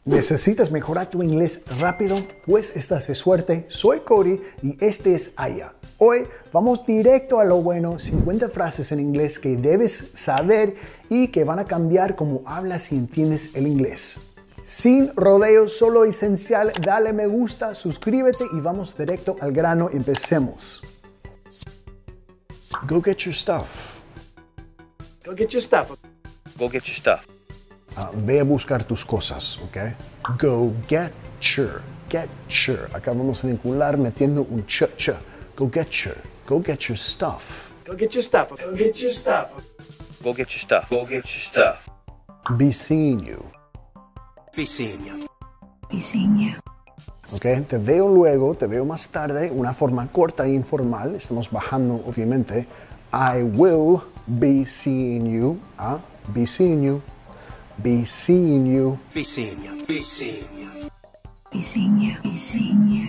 ¿Necesitas mejorar tu inglés rápido? Pues estás de suerte. Soy Cody y este es Aya. Hoy vamos directo a lo bueno, 50 frases en inglés que debes saber y que van a cambiar cómo hablas y entiendes el inglés. Sin rodeos, solo esencial, dale me gusta, suscríbete y vamos directo al grano. Empecemos. Go get your stuff. Go get your stuff. Go get your stuff. Ve a buscar tus cosas, ¿ok? Go get your. Acá vamos a vincular metiendo un ch. Go get your stuff. Go get your stuff. Go get your stuff. Go get your stuff. Go get your stuff. Be seeing you. Be seeing you. Be seeing you. ¿Ok? Te veo luego, te veo más tarde, una forma corta e informal. Estamos bajando, obviamente. I will be seeing you. Be seeing you. Be seeing you. Be seeing you. Be seeing you. Be seeing you. Be seeing you.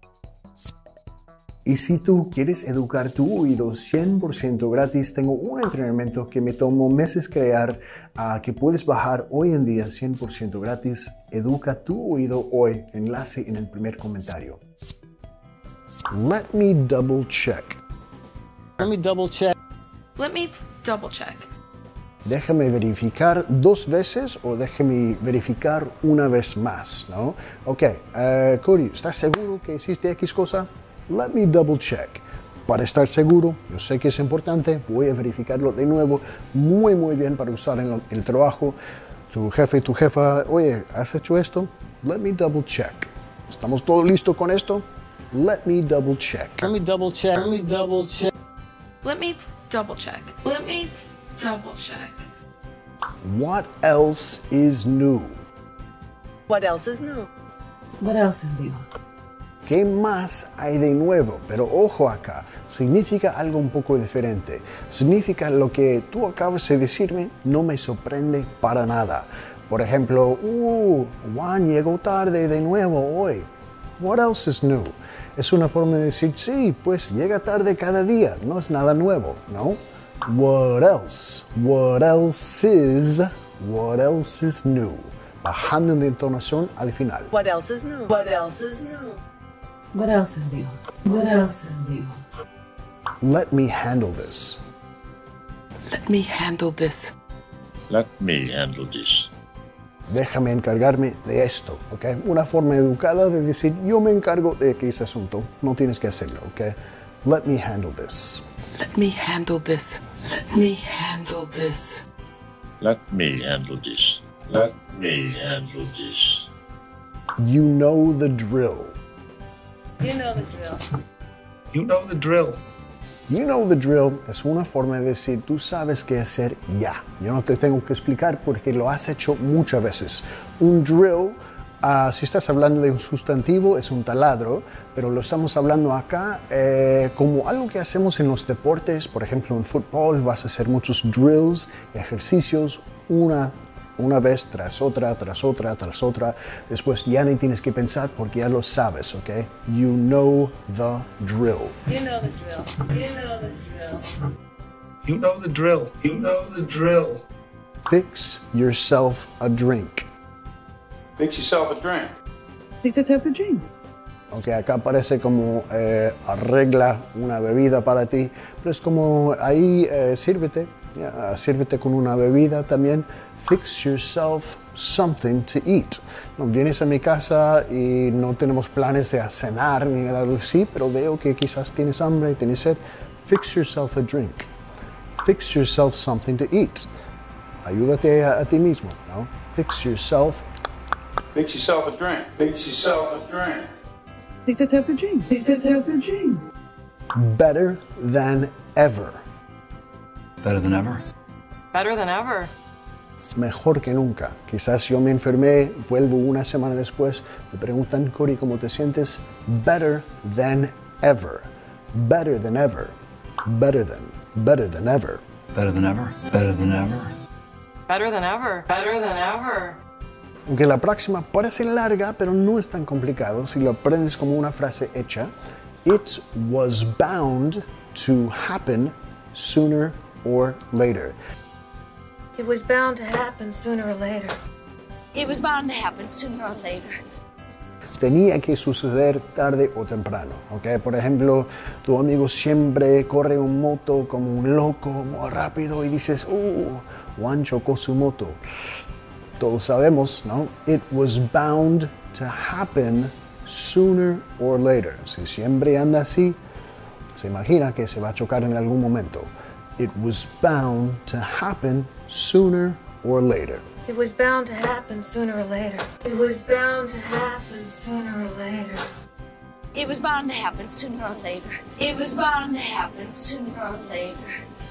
Y si tú quieres educar tu oído 100% gratis, tengo un entrenamiento que me tomó meses crear, que puedes bajar hoy en día 100% gratis. Educa tu oído hoy. Enlace en el primer comentario. Let me double check. Let me double check. Let me double check. Déjame verificar 2 veces o déjame verificar una vez más, ¿no? Ok, Cody, ¿estás seguro que hiciste X cosa? Let me double check. Para estar seguro, yo sé que es importante, voy a verificarlo de nuevo muy bien para usar en el trabajo. Tu jefe, tu jefa, oye, ¿has hecho esto? Let me double check. ¿Estamos todos listos con esto? Let me double check. Let me double check. Let me double check. Let me double check. Let me double check. What else is new? What else is new? What else is new? ¿Qué más hay de nuevo? Pero ojo acá, significa algo un poco diferente. Significa lo que tú acabas de decirme no me sorprende para nada. Por ejemplo, Juan llegó tarde de nuevo hoy. What else is new? Es una forma de decir, sí, pues llega tarde cada día, no es nada nuevo, ¿no? What else? What else is new? Bajando de entonación al final. What else is new? What else is new? What else is new? What else is new? Let me handle this. Let me handle this. Let me handle this. Déjame encargarme de esto, ¿ok? Una forma educada de decir, yo me encargo de ese asunto, no tienes que hacerlo, ¿ok? Let me handle this. Let me handle this. Let me handle this. Let me handle this. Let me handle this. You know the drill. You know the drill. You know the drill. You know the drill es una forma de decir, tú sabes qué hacer ya. Yo no te tengo que explicar porque lo has hecho muchas veces. Un drill, si estás hablando de un sustantivo, es un taladro, pero lo estamos hablando acá como algo que hacemos en los deportes. Por ejemplo, en fútbol vas a hacer muchos drills, ejercicios, una vez tras otra. Después ya ni tienes que pensar porque ya lo sabes, ¿ok? You know the drill. You know the drill. You know the drill. You know the drill. You know the drill. Fix yourself a drink. Fix yourself a drink. Fix yourself a drink. Ok, acá parece como arregla una bebida para ti, pero es como ahí sírvete con una bebida también. Fix yourself something to eat. No, vienes a mi casa y no tenemos planes de cenar ni nada así, pero veo que quizás tienes hambre, tienes sed. Fix yourself a drink. Fix yourself something to eat. Ayúdate a ti mismo, ¿no? Fix yourself. Fix yourself a drink. Fix yourself a drink. Fix yourself a drink. Fix yourself a drink. Better than ever. Better than ever. Better than ever. Mejor que nunca. Quizás yo me enfermé, vuelvo una semana después, me preguntan, Cody, ¿cómo te sientes? Better than ever. Better than ever. Better than ever. Better than ever. Better than ever. Better than ever. Better than ever. Aunque la próxima parece larga, pero no es tan complicado si lo aprendes como una frase hecha. It was bound to happen sooner or later. It was bound to happen sooner or later. It was bound to happen sooner or later. Tenía que suceder tarde o temprano, ¿ok? Por ejemplo, tu amigo siempre corre un moto como un loco, muy rápido, y dices, Juan chocó su moto. Todos sabemos, ¿no? It was bound to happen sooner or later. Si siempre anda así, se imagina que se va a chocar en algún momento. It was bound to happen sooner or later. It was bound to happen sooner or later. It was bound to happen sooner or later. It was bound to happen sooner or later. It was bound to happen sooner or later.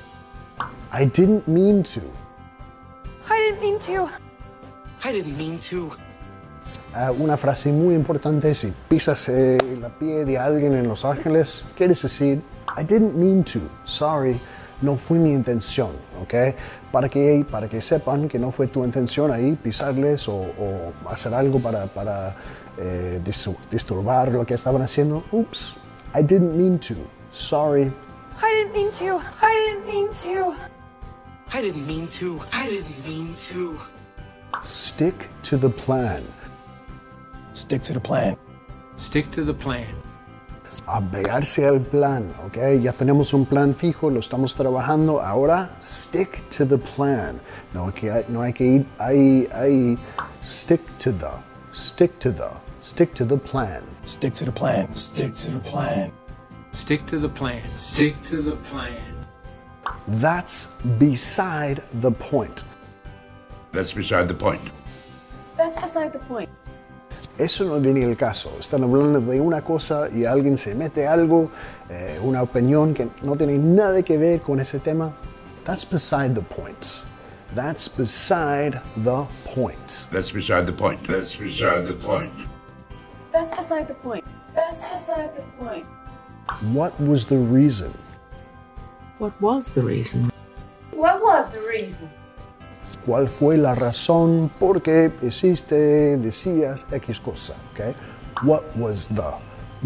I didn't mean to. I didn't mean to. I didn't mean to. Una frase muy importante, si pisas la pie de alguien en Los Ángeles, quieres decir, I didn't mean to, sorry, no fue mi intención, ¿ok? Para que sepan que no fue tu intención ahí pisarles o hacer algo para disturbar lo que estaban haciendo. Oops, I didn't mean to, sorry. I didn't mean to. I didn't mean to. I didn't mean to. I didn't mean to. Stick to the plan. Stick to the plan. Stick to the plan. Apegarse al plan, ¿ok? Ya tenemos un plan fijo, lo estamos trabajando. Ahora, stick to the plan. No hay que ir ahí. Stick to the plan. Stick to the plan. Stick to the plan. Stick to the plan. Stick to the plan. Stick to the plan. That's beside the point. That's beside the point. That's beside the point. Eso no viene el caso. Están hablando de una cosa y alguien se mete algo, una opinión que no tiene nada que ver con ese tema. That's beside the point. That's beside the point. That's beside the point. That's beside the point. That's beside the point. That's beside the point. What was the reason? What was the reason? What was the reason? ¿Cuál fue la razón por qué decías X cosa? Okay? What was the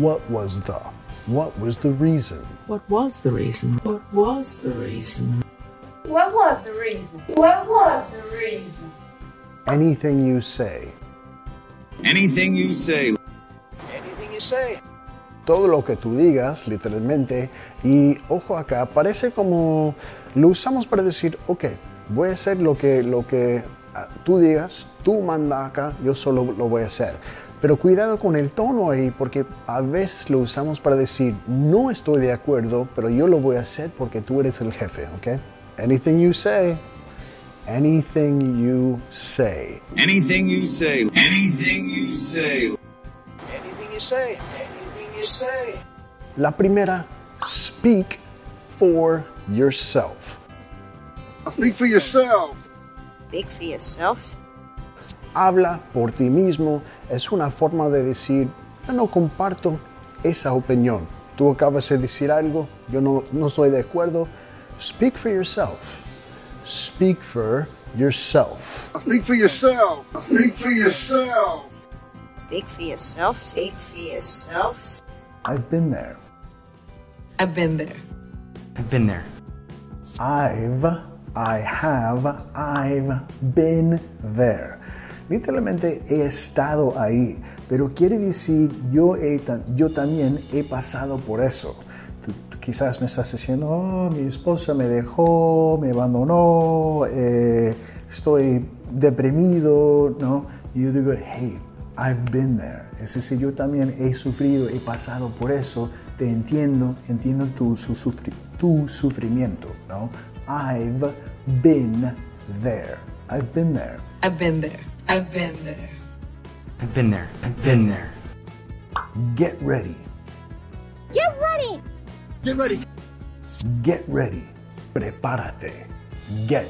reason? What was the reason? What was the reason? What was the reason? What was the reason? Anything you say. Anything you say. Anything you say. Todo lo que tú digas, literalmente, y ojo acá, parece como lo usamos para decir, ok, voy a hacer lo que tú digas, tú manda acá, yo solo lo voy a hacer. Pero cuidado con el tono ahí, porque a veces lo usamos para decir, no estoy de acuerdo, pero yo lo voy a hacer porque tú eres el jefe, ¿ok? Anything you say. Anything you say. Anything you say. Anything you say. Anything you say. Anything you say. La primera, speak for yourself. Speak for yourself. Speak for yourself. Habla por ti mismo. Es una forma de decir, yo no comparto esa opinión. Tú acabas de decir algo, yo no estoy de acuerdo. Speak for yourself. Speak for yourself. Speak for yourself. Speak for yourself. Speak for yourself. Speak for yourself. I've been there. I've been there. I've been there. I've been there. Literalmente he estado ahí, pero quiere decir yo también he pasado por eso. Tú quizás me estás diciendo, oh, mi esposa me dejó, me abandonó, estoy deprimido, ¿no? Y yo digo, hey, I've been there. Es decir, yo también he sufrido, he pasado por eso, te entiendo tu sufrimiento, ¿no? I've been there. I've been there. I've been there. I've been there. I've been there. I've been there. Get ready. Get ready. Get ready. Get ready. Prepárate. Get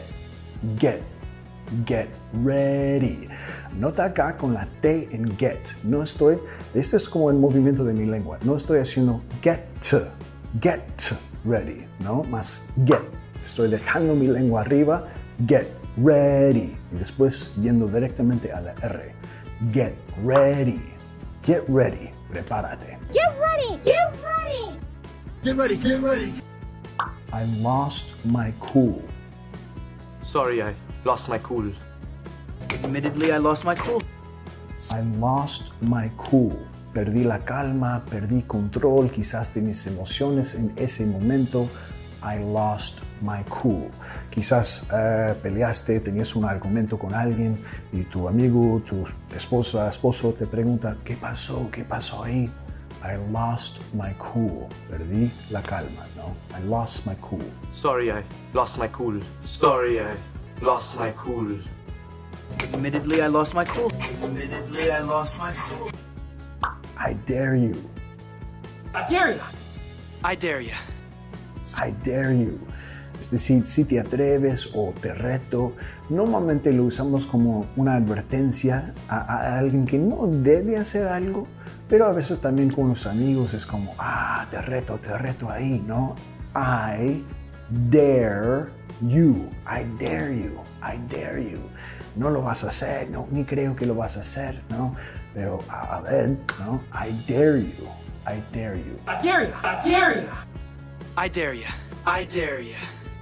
ready. Nota acá con la T en get. Esto es como el movimiento de mi lengua. No estoy haciendo get ready, ¿no? Más get. Estoy dejando mi lengua arriba. Get ready. Y después yendo directamente a la R. Get ready. Get ready. Prepárate. Get ready. Get ready. Get ready. Get ready. I lost my cool. Sorry, I lost my cool. Admittedly, I lost my cool. I lost my cool. Perdí la calma, perdí control quizás de mis emociones en ese momento. I lost my cool. Quizás peleaste, tenías un argumento con alguien y tu amigo, tu esposo te pregunta, ¿qué pasó? ¿Qué pasó ahí? I lost my cool. Perdí la calma, ¿no? I lost my cool. Sorry, I lost my cool. Sorry, I lost my cool. Admittedly, I lost my cool. Admittedly, I lost my cool. I dare you. I dare you. I dare you. I dare you. Es decir, si te atreves o te reto, normalmente lo usamos como una advertencia a alguien que no debe hacer algo, pero a veces también con los amigos es como, te reto ahí, ¿no? I dare you. I dare you. I dare you. No lo vas a hacer, no, ni creo que lo vas a hacer, ¿no? Pero a ver, ¿no? I dare you. I dare you. I dare you. I dare you. I dare you. I dare you.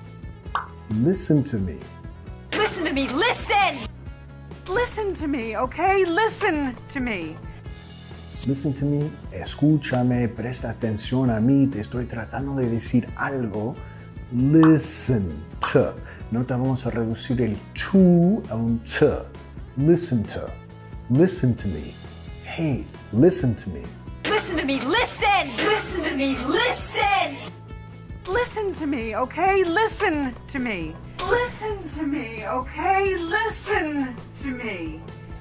Listen to me. Listen to me. Listen! Listen to me, okay? Listen to me. Listen to me. Escúchame, presta atención a mí. Te estoy tratando de decir algo. Listen to. No te vamos a reducir el to a un t. Listen to. Listen to me. Hey, listen to me. Listen to me. Listen! Listen to me. Listen! Listen to me, okay? Listen to me. Listen to me, okay? Listen to me.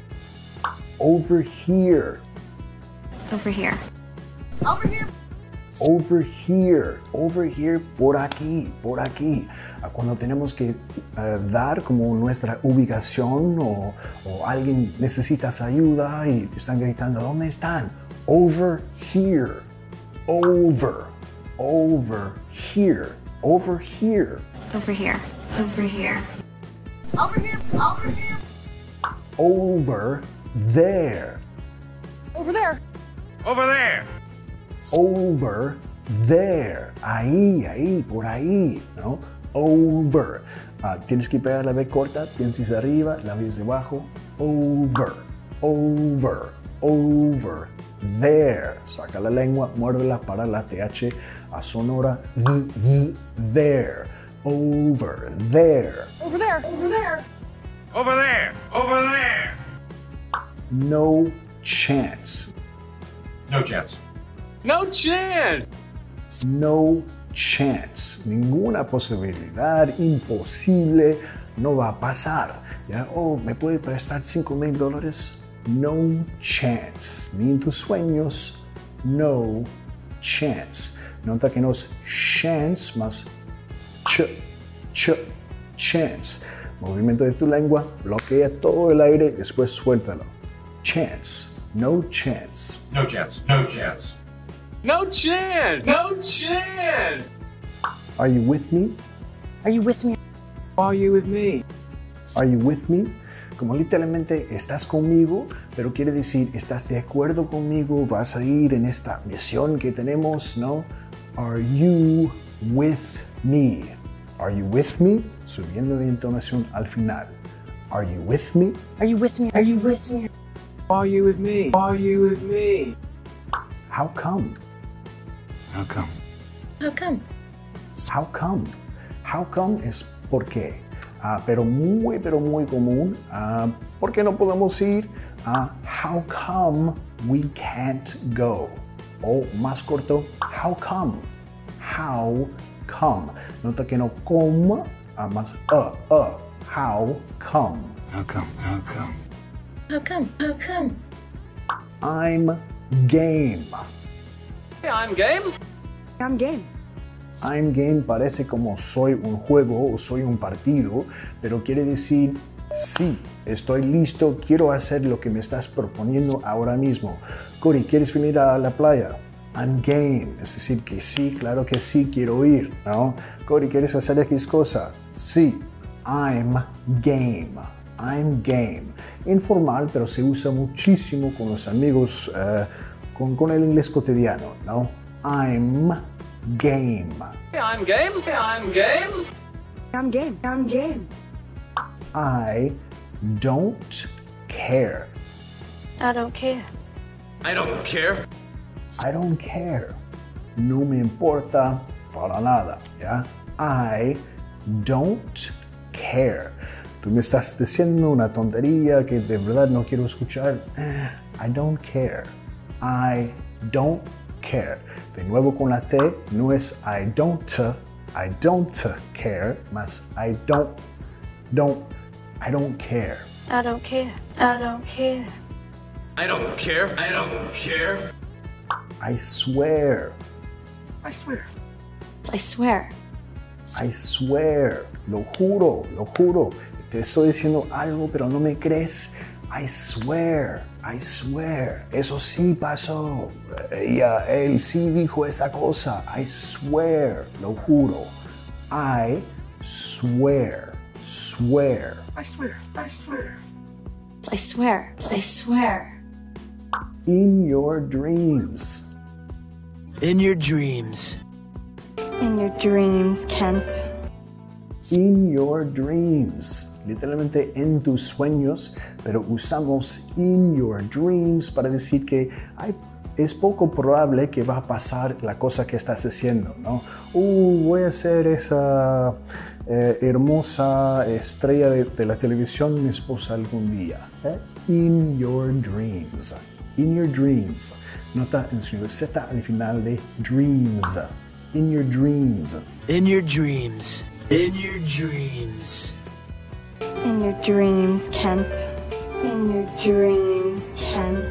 Over here. Over here. Over here. Over here. Over here. Por aquí. Por aquí. Cuando tenemos que dar como nuestra ubicación o alguien necesitas ayuda y están gritando, ¿dónde están? Over here. Over. Over here. Over here. Over here. Over here. Over here. Over here. Over there. Over there. Over there. Over there. Ahí, por ahí, ¿no? Over. Tienes que pegar la B corta, dientes arriba, labios debajo. Over. Over. Over. There. Saca la lengua, muérdela para la TH sonora. There. Over there. Over there. Over there. Over there. Over there. No chance. No chance. No chance. No chance. Ninguna posibilidad, imposible, no va a pasar. ¿Ya? ¿Me puede prestar $5,000? No chance. Ni en tus sueños, no chance. Nota que no es chance más chance. Movimiento de tu lengua, bloquea todo el aire, después suéltalo. Chance. No chance. No chance. No chance. No chance. No chance. Are you with me? Are you with me? Are you with me? Are you with me? Como literalmente estás conmigo, pero quiere decir estás de acuerdo conmigo, vas a ir en esta misión que tenemos, ¿no? Are you with me? Are you with me? Subiendo de entonación al final. Are you with me? Are you with me? Are you with me? Are you with me? Are you with me? How come? How come? How come? How come? How come es por qué. Pero muy común. ¿Por qué no podemos ir? How come we can't go? O más corto, how come? How come? Nota que no como, más how come? How come? How come? How come? How come? I'm game. I'm game. I'm game. I'm game parece como soy un juego o soy un partido, pero quiere decir sí, estoy listo, quiero hacer lo que me estás proponiendo ahora mismo. Cory, ¿quieres venir a la playa? I'm game, es decir que sí, claro que sí, quiero ir, ¿no? Cory, ¿quieres hacer X cosa? Sí, I'm game. I'm game. Informal, pero se usa muchísimo con los amigos, con el inglés cotidiano, ¿no? I'm game. I'm game. I'm game. I'm game. I'm game. I don't care. I don't care. I don't care. I don't care. No me importa para nada, ¿ya? I don't care. Tú me estás diciendo una tontería que de verdad no quiero escuchar. I don't care. I don't care. De nuevo con la T, no es I don't care, más I don't care. I don't care. I don't care. I don't care. I don't care. I swear. I swear. I swear. I swear. Lo juro. Te estoy diciendo algo, pero no me crees. I swear. Eso sí pasó. Él sí dijo esta cosa. I swear. Lo juro. I swear. I swear. I swear. In your dreams. In your dreams. In your dreams, Kent. In your dreams. Literalmente en tus sueños, pero usamos in your dreams para decir que es poco probable que va a pasar la cosa que estás haciendo, ¿no? Voy a ser esa hermosa estrella de la televisión, mi esposa algún día. In your dreams. In your dreams. Nota el sonido Z al final de dreams. In your dreams. In your dreams. In your dreams. In your dreams, Kent. In your dreams, Kent.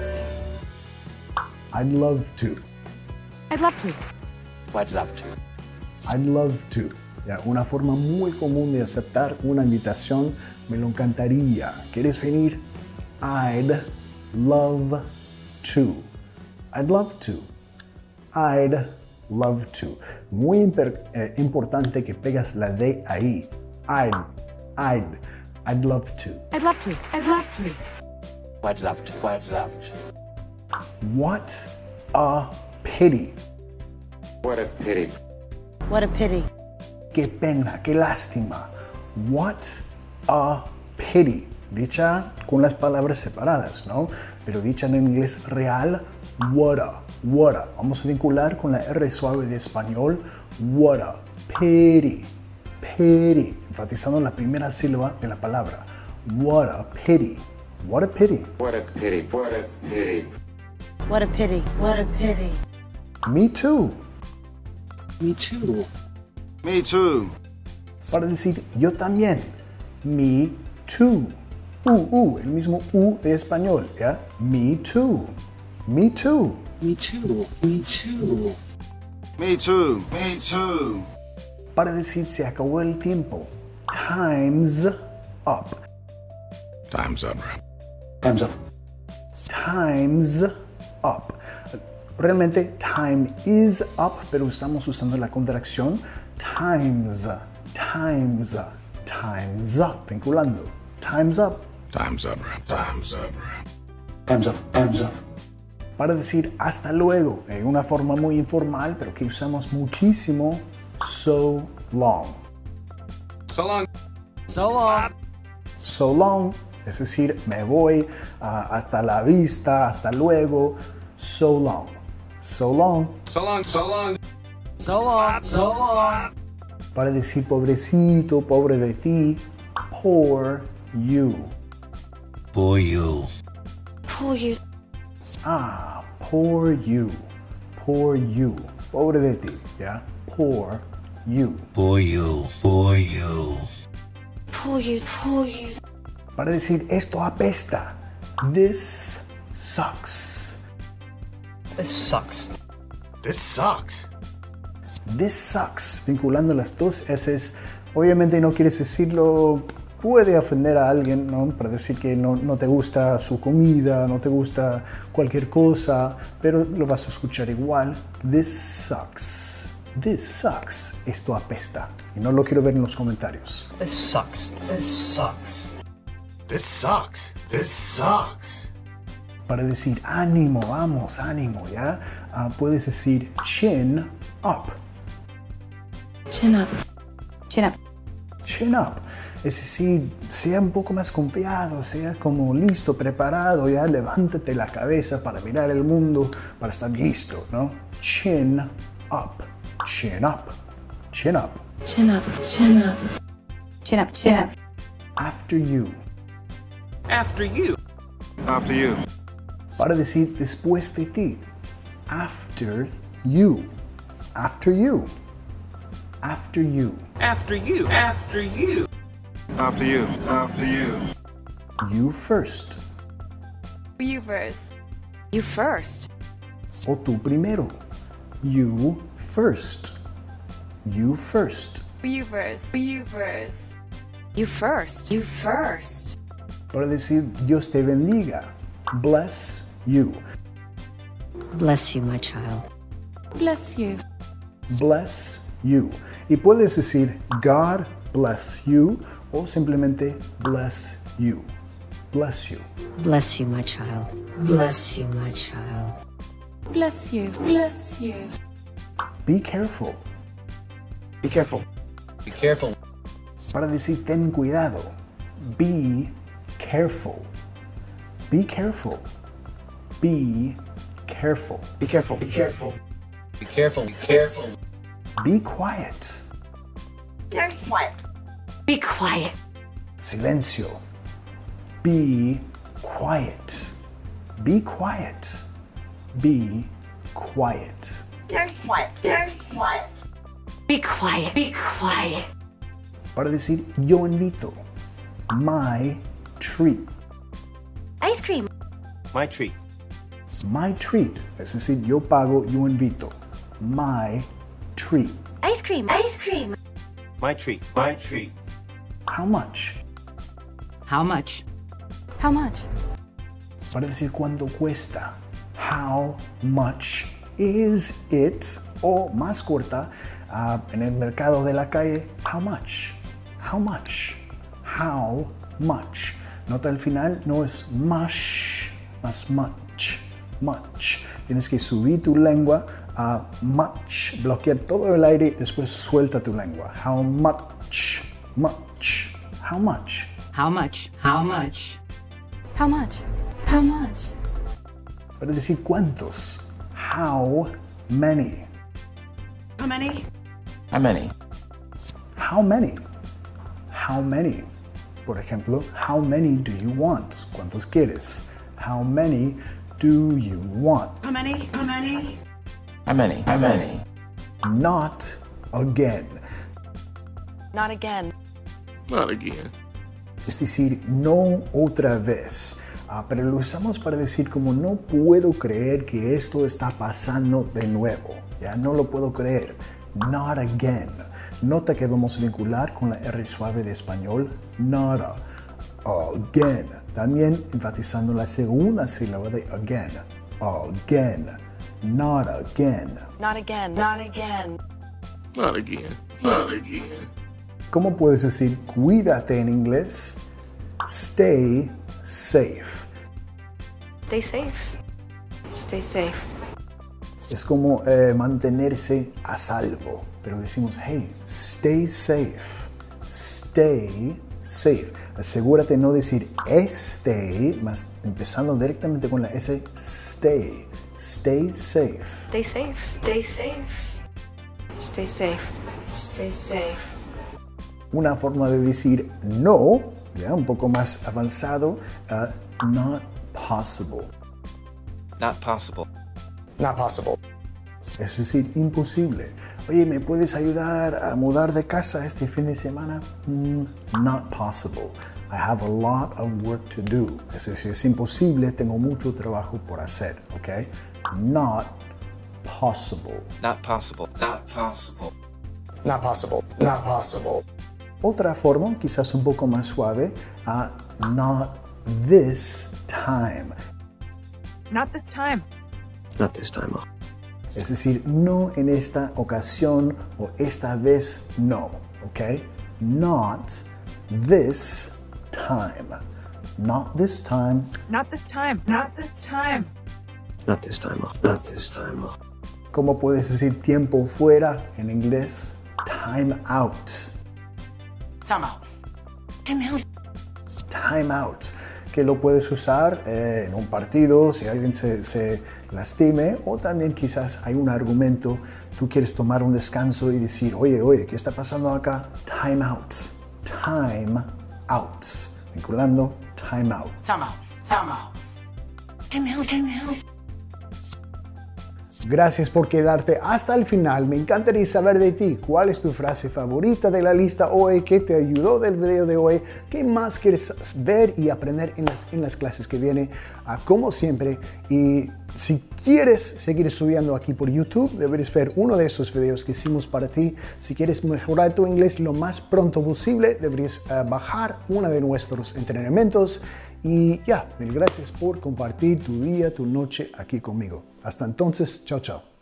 I'd love to. I'd love to. I'd love to. I'd love to. Ya, una forma muy común de aceptar una invitación. Me lo encantaría. ¿Quieres venir? I'd love to. I'd love to. I'd love to. Muy importante que pegas la D ahí. I'd love to. I'd love to. I'd love to. I'd love to. I'd love to. What a pity. What a pity. What a pity. Qué pena, qué lástima. What a pity. Dicha con las palabras separadas, ¿no? Pero dicha en inglés real, what a. Vamos a vincular con la R suave de español, what a pity. Pity, enfatizando la primera sílaba de la palabra. What a pity. What a pity. What a pity. What a pity. What a pity. What a pity. Me too. Me too. Me too. Para decir yo también. Me too. El mismo de español, ¿ya? Me too. Me too. Me too. Me too. Me too. Me too. Para decir se acabó el tiempo. Time's up. Time's up. Time's up. Time's up. Realmente time is up, pero estamos usando la contracción time's up. Vinculando. Time's up. Time's up. Time's up. Time's up. Time's up. Para decir hasta luego, en una forma muy informal, pero que usamos muchísimo, so long. So long. So long. So long, es decir, me voy, hasta la vista, hasta luego, so long. So long. So long. So long. So long. So long. Para decir pobrecito, pobre de ti, poor you. Poor you. Poor you. Poor you. Poor you. Pobre de ti, ¿ya? Poor you. Poor you. Poor you. Poor you. Poor you. Para decir esto apesta, this sucks. This sucks. This sucks. This sucks, vinculando las dos S. Obviamente no quieres decirlo, puede ofender a alguien, ¿no? Para decir que no te gusta su comida, no te gusta cualquier cosa, pero lo vas a escuchar igual. This sucks. This sucks. Esto apesta. Y no lo quiero ver en los comentarios. This sucks. This sucks. This sucks. This sucks. Para decir ánimo, vamos, ánimo, ¿ya? Puedes decir chin up. Chin up. Chin up. Chin up. Es decir, sea un poco más confiado, sea como listo, preparado, ya levántate la cabeza para mirar el mundo, para estar listo, ¿no? Chin up, chin up, chin up. Chin up, chin up. Chin up, chin up. After you. After you. After you. Para decir después de ti. After you. After you. After you. After you. After you. After you. After you. You first. You first. You first. O tú primero. You first. You first. You first. You first. You first. You first. Para decir Dios te bendiga. Bless you. Bless you, my child. Bless you. Bless you. Y puedes decir God bless you o simplemente bless you. Bless you. Bless you, my child. Bless you, my child. Bless you. Bless you. Be careful. Be careful. Be careful. Para decir ten cuidado. Be careful. Be careful. Be careful. Be careful. Be careful. Be careful. Be careful. Be quiet. Very quiet. Be quiet. Silencio. Be quiet. Be quiet. Be quiet. Very quiet. Very quiet. Be quiet. Be quiet. Para decir yo invito. My treat. Ice cream. My treat. My treat. Es decir, yo pago, yo invito. My treat. Ice cream. Ice cream. My treat. My treat. How much? How much? How much? Para decir cuánto cuesta. How much is it? O más corta, en el mercado de la calle, how much? How much? How much? Nota al final, no es much, más much, much. Tienes que subir tu lengua a much, bloquear todo el aire, después suelta tu lengua. How much? Much. How much? How much? How much? How much? How much? Para decir cuántos. How many? How many? How many? How many? How many? Por ejemplo, how many do you want? ¿Cuántos quieres? How many do you want? How many? How many? How many? How many? Not again. Not again. Not again. Es decir, no otra vez. Pero lo usamos para decir como no puedo creer que esto está pasando de nuevo. Ya no lo puedo creer. Not again. Nota que vamos a vincular con la R suave de español. Not again. También enfatizando la segunda sílaba de again. Again. Not again. Not again. Not again. Not again. Not again. ¿Cómo puedes decir cuídate en inglés? Stay safe. Stay safe. Stay safe. Es como mantenerse a salvo. Pero decimos, hey, stay safe. Stay safe. Asegúrate de no decir stay, más empezando directamente con la S, stay. Stay safe. Stay safe. Stay safe. Stay safe. Stay safe. Una forma de decir no, ya un poco más avanzado, not possible. Not possible. Not possible. Es decir, imposible. Oye, ¿me puedes ayudar a mudar de casa este fin de semana? Not possible. I have a lot of work to do. Es decir, es imposible, tengo mucho trabajo por hacer, ¿ok? Not possible. Not possible. Not possible. Not possible. Not possible. Otra forma, quizás un poco más suave, not this time. Not this time. Not this time. Es decir, no en esta ocasión o esta vez no, ¿ok? Not this time. Not this time. Not this time. Not this time. Not this time. Not this time. ¿Cómo puedes decir tiempo fuera en inglés? Time out. Time out. Time out. Time out, que lo puedes usar en un partido si alguien se lastime, o también quizás hay un argumento, tú quieres tomar un descanso y decir, oye, ¿qué está pasando acá? Time out. Time out. Vinculando, time out. Time out. Time out. Time out. Time out. Gracias por quedarte hasta el final. Me encantaría saber de ti. ¿Cuál es tu frase favorita de la lista hoy? ¿Qué te ayudó del video de hoy? ¿Qué más quieres ver y aprender en las clases que vienen? Como siempre. Y si quieres seguir estudiando aquí por YouTube, deberías ver uno de esos videos que hicimos para ti. Si quieres mejorar tu inglés lo más pronto posible, deberías bajar uno de nuestros entrenamientos. Y mil gracias por compartir tu día, tu noche aquí conmigo. Hasta entonces, chao, chao.